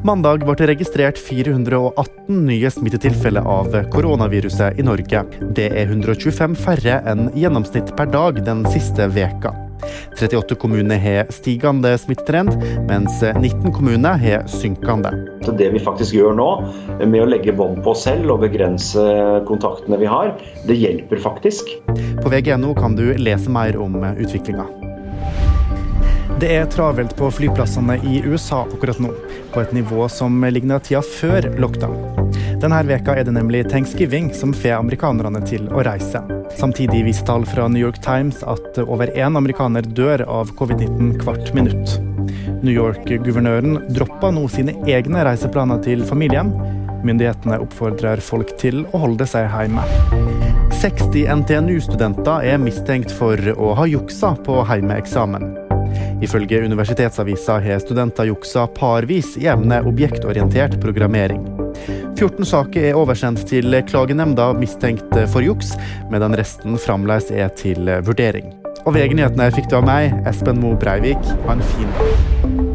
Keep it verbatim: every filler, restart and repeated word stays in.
Mandag ble det registrert fire hundre og atten nye smittetilfeller av koronaviruset i Norge. Det er hundre og tjuefem færre enn gjennomsnitt per dag den siste veka. trettiåtte kommuner har stigende smittetrend, mens nitten kommuner har synkende. Det vi faktisk gjør nå, med å legge bånd på oss selv og begrense kontaktene vi har, det hjelper faktisk. På V G N O kan du lese mer om utviklingen. Det er travelt på flyplassene i U S A akkurat nå, på et nivå som ligner tida før lockdown. Denne veka er det nemlig Thanksgiving som får amerikanerne til å reise. Samtidig viser tall fra New York Times at over en amerikaner dør av covid nitten hvert minutt. New York-guvernøren dropper nå sine egne reiseplaner til familien. Myndighetene oppfordrer folk til å holde seg hjemme. seksti N T N U-studenter er mistenkt for å ha juksa på heimeeksamen. Ifølge Universitetsavisa har studenter juksa parvis i emnet objektorientert programmering. fjorten saker er oversendt til klagenemnda mistenkt for juks, medan resten fremdeles er til vurdering. Og V G-nyhetene fikk du av meg, Espen Mo Breivik. Ha en fin dag.